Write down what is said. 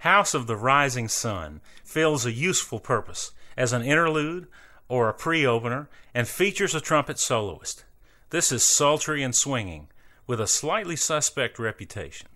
House of the Rising Sun fills a useful purpose as an interlude or a pre-opener and features a trumpet soloist. This is sultry and swinging, with a slightly suspect reputation.